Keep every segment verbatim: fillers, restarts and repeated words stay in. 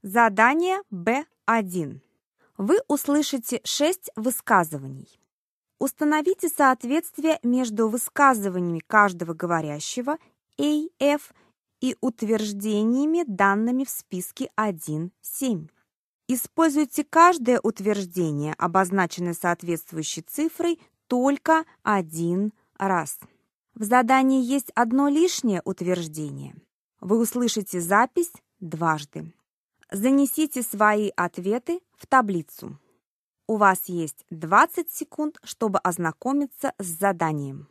Задание Б один. Вы услышите шесть высказываний. Установите соответствие между высказываниями каждого говорящего A F и утверждениями, данными в списке один семь. Используйте каждое утверждение, обозначенное соответствующей цифрой, только один раз. В задании есть одно лишнее утверждение. Вы услышите запись дважды. Занесите свои ответы в таблицу. У вас есть двадцать секунд, чтобы ознакомиться с заданием.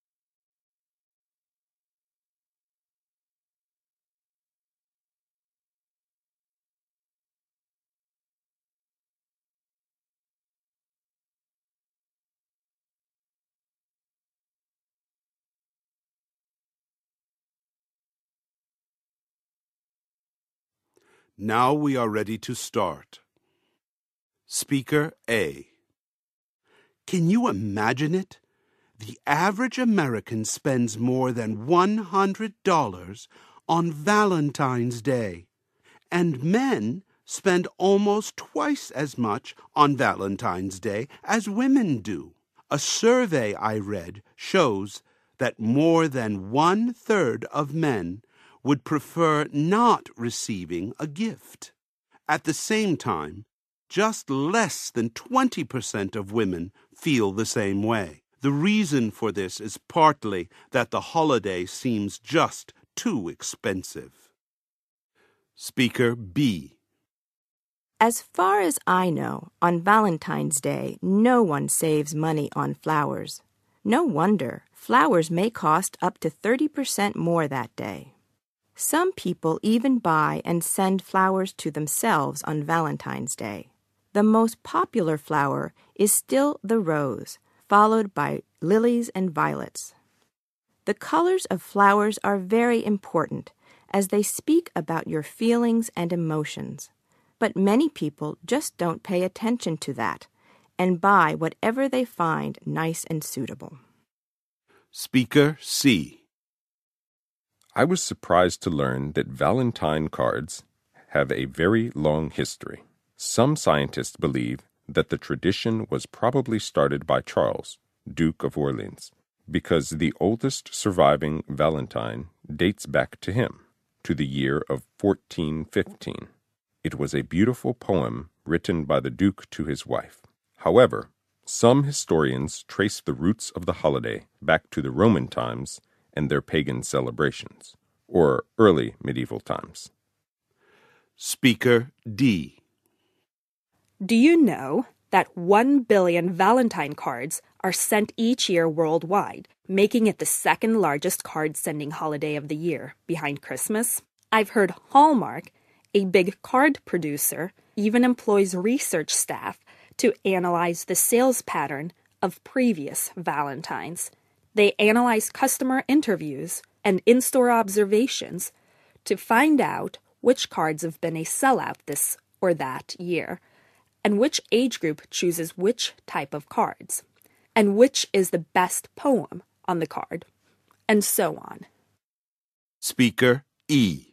Now we are ready to start. Speaker A. Can you imagine it? The average American spends more than one hundred dollars on Valentine's Day, and men spend almost twice as much on Valentine's Day as women do. A survey I read shows that more than one-third of men would prefer not receiving a gift. At the same time, just less than twenty percent of women feel the same way. The reason for this is partly that the holiday seems just too expensive. Speaker B. As far as I know, on Valentine's Day, no one saves money on flowers. No wonder. Flowers may cost up to thirty percent more that day. Some people even buy and send flowers to themselves on Valentine's Day. The most popular flower is still the rose, followed by lilies and violets. The colors of flowers are very important, as they speak about your feelings and emotions. But many people just don't pay attention to that and buy whatever they find nice and suitable. Speaker C. I was surprised to learn that Valentine cards have a very long history. Some scientists believe that the tradition was probably started by Charles, Duke of Orleans, because the oldest surviving Valentine dates back to him, to the year of fourteen fifteen. It was a beautiful poem written by the Duke to his wife. However, some historians trace the roots of the holiday back to the Roman times and their pagan celebrations, or early medieval times. Speaker D. Do you know that one billion Valentine cards are sent each year worldwide, making it the second largest card-sending holiday of the year, behind Christmas? I've heard Hallmark, a big card producer, even employs research staff to analyze the sales pattern of previous Valentines. They analyze customer interviews and in-store observations to find out which cards have been a sellout this or that year, and which age group chooses which type of cards, and which is the best poem on the card, and so on. Speaker E.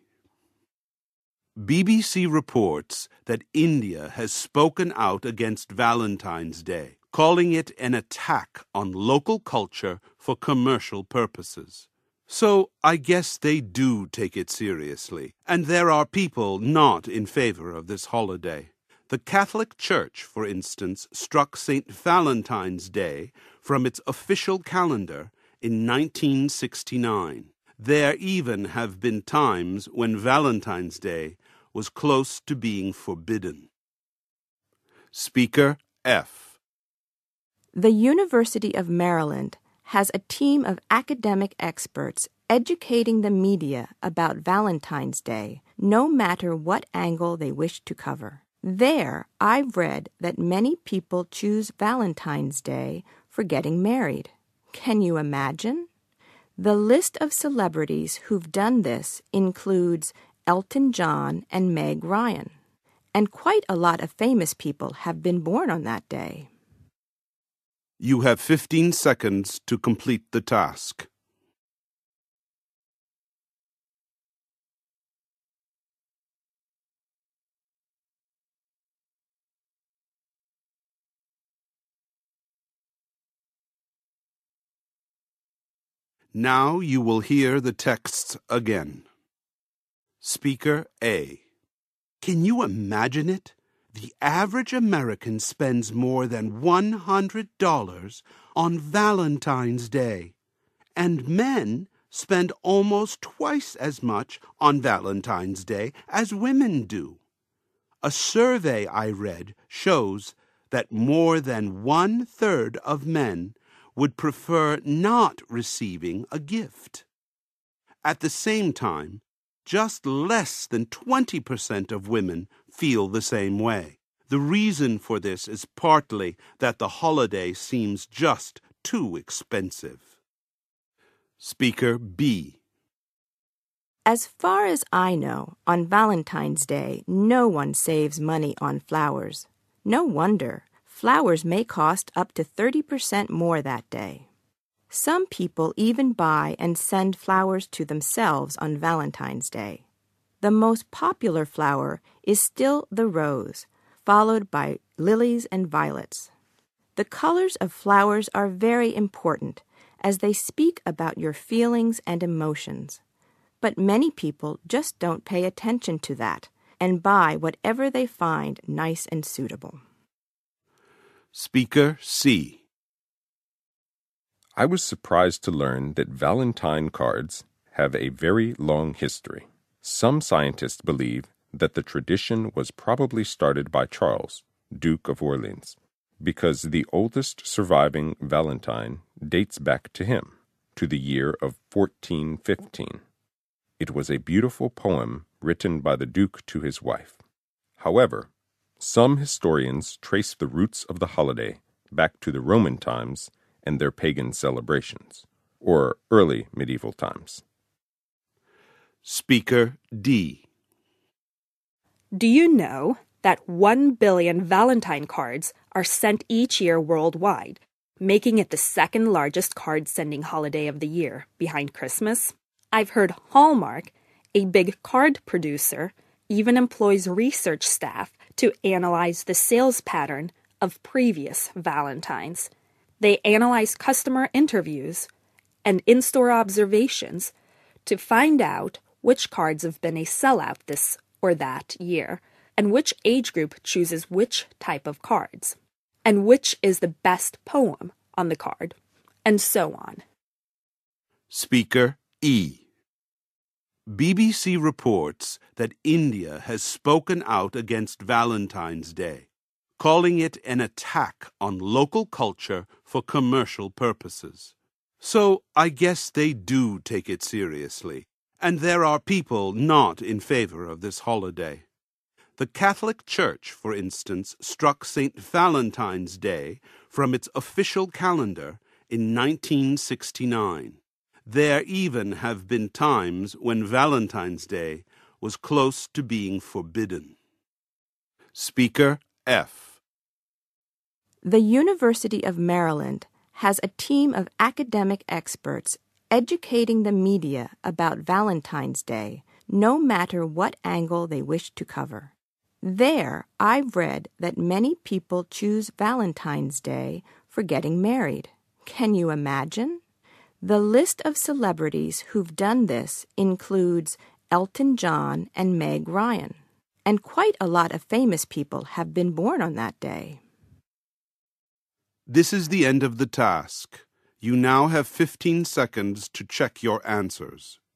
B B C reports that India has spoken out against Valentine's Day, calling it an attack on local culture for commercial purposes. So I guess they do take it seriously, and there are people not in favor of this holiday. The Catholic Church, for instance, struck Saint Valentine's Day from its official calendar in nineteen sixty-nine. There even have been times when Valentine's Day was close to being forbidden. Speaker F. The University of Maryland has a team of academic experts educating the media about Valentine's Day, no matter what angle they wish to cover. There, I've read that many people choose Valentine's Day for getting married. Can you imagine? The list of celebrities who've done this includes Elton John and Meg Ryan. And quite a lot of famous people have been born on that day. You have fifteen seconds to complete the task. Now you will hear the texts again. Speaker A. Can you imagine it? The average American spends more than one hundred dollars on Valentine's Day, and men spend almost twice as much on Valentine's Day as women do. A survey I read shows that more than one-third of men would prefer not receiving a gift. At the same time, just less than twenty percent of women feel the same way. The reason for this is partly that the holiday seems just too expensive. Speaker B. As far as I know, on Valentine's Day, no one saves money on flowers. No wonder. Flowers may cost up to thirty percent more that day. Some people even buy and send flowers to themselves on Valentine's Day. The most popular flower is still the rose, followed by lilies and violets. The colors of flowers are very important, as they speak about your feelings and emotions. But many people just don't pay attention to that and buy whatever they find nice and suitable. Speaker C. I was surprised to learn that Valentine cards have a very long history. Some scientists believe that the tradition was probably started by Charles, Duke of Orleans, because the oldest surviving Valentine dates back to him, to the year of fourteen fifteen. It was a beautiful poem written by the Duke to his wife. However, some historians trace the roots of the holiday back to the Roman times and their pagan celebrations, or early medieval times. Speaker D. Do you know that one billion Valentine cards are sent each year worldwide, making it the second largest card-sending holiday of the year, behind Christmas? I've heard Hallmark, a big card producer, even employs research staff to analyze the sales pattern of previous Valentines. They analyze customer interviews and in-store observations to find out which cards have been a sellout this or that year, and which age group chooses which type of cards, and which is the best poem on the card, and so on. Speaker E. B B C reports that India has spoken out against Valentine's Day, calling it an attack on local culture for commercial purposes. So I guess they do take it seriously, and there are people not in favor of this holiday. The Catholic Church, for instance, struck Saint Valentine's Day from its official calendar in nineteen sixty-nine. There even have been times when Valentine's Day was close to being forbidden. Speaker F. The University of Maryland has a team of academic experts educating the media about Valentine's Day, no matter what angle they wish to cover. There, I've read that many people choose Valentine's Day for getting married. Can you imagine? The list of celebrities who've done this includes Elton John and Meg Ryan, and quite a lot of famous people have been born on that day. This is the end of the task. You now have fifteen seconds to check your answers.